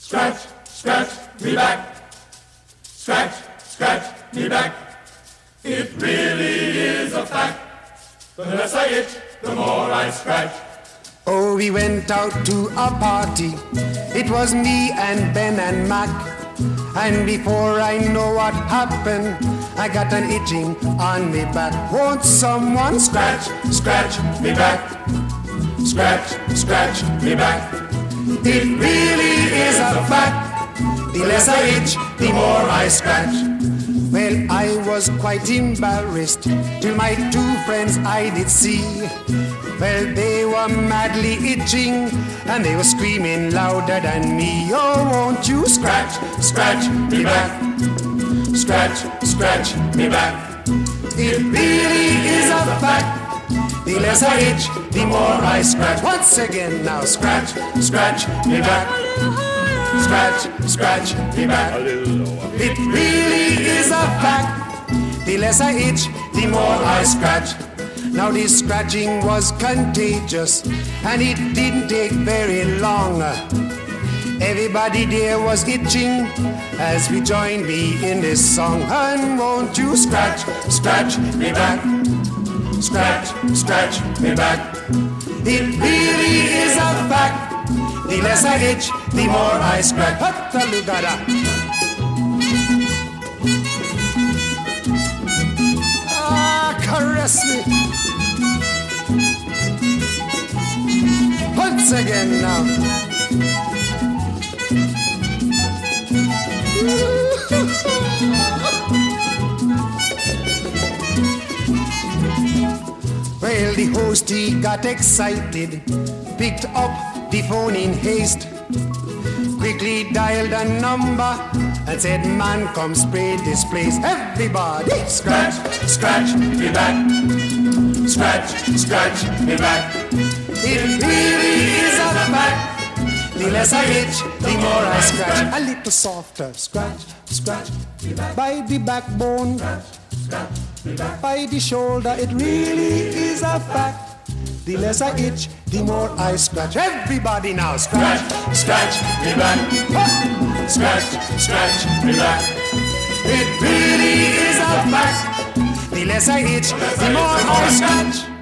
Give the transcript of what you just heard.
Scratch, scratch me back. Scratch, scratch me back. It really is a fact. The less I itch, the more I scratch. Oh, we went out to a party. It was me and Ben and Mac. And before I know what happened, I got an itching on me back. Won't someone scratch, scratch me back? Scratch, scratch me back. It really is a fact. The less I itch, the more I scratch. Well, I was quite embarrassed till my two friends I did see. Well, they were madly itching and they were screaming louder than me. Oh, won't you scratch, scratch me back? Scratch, scratch me back. It really is a fact. The less I itch, the more I scratch. Once again now, scratch, scratch me back. Scratch, scratch me back. It really is a fact. The less I itch, the more I scratch. Now this scratching was contagious and it didn't take very long. Everybody there was itching as we joined me in this song. And won't you scratch, scratch me back? Scratch, scratch me back. It really is a fact. The less I itch, the more I scratch. Caress me. Once again now. Well, the host, he got excited, picked up the phone in haste, quickly dialed a number and said, man, come spray this place. Everybody scratch, scratch me back. Scratch, scratch me back. It really is a fact. The less I itch, the more I scratch. A little softer, scratch, scratch me back. By the backbone, scratch, scratch me back. By the shoulder, it really is a fact. The less I itch, the more I scratch. Everybody now, scratch, scratch me back. Scratch, scratch me back. It really is a fact. The less I itch, the more I scratch.